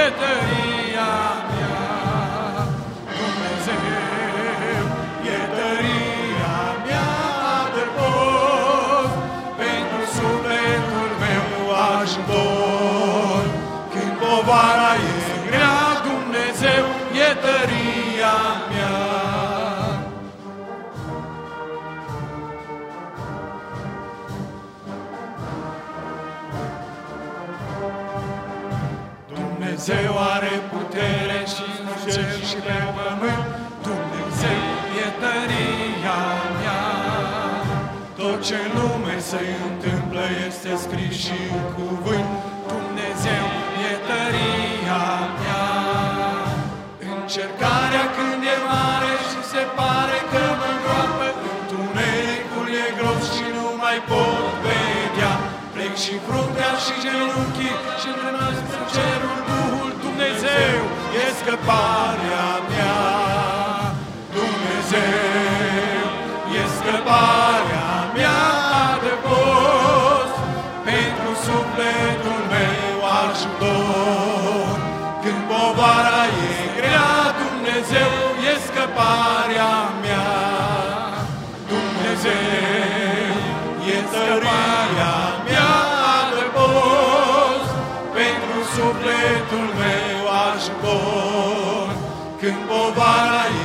tăria mea. Dumnezeu e tăria mea, adăpost pentru sufletul meu ajutor. Când povara e grea, Dumnezeu e tăria mea. Dumnezeu are putere și în cer și pe pământ. Dumnezeu e tăria mea. Tot ce în lume se întâmplă este scris și în cuvânt. Dumnezeu e tăria mea. Încercarea când e mare și se pare că mă îngroapă, întunericul e gros și nu mai pot vedea. Plec și fruntea și genunchii și îndrămesc în cerul Duhul. Dumnezeu e scăparea mea. Dumnezeu e scăparea mea, adăpost pentru sufletul meu ajutor. Când povara e grea, Dumnezeu e scăparea mea. Dumnezeu e tăria mea, adăpost pentru sufletul meu ajutor. Când povara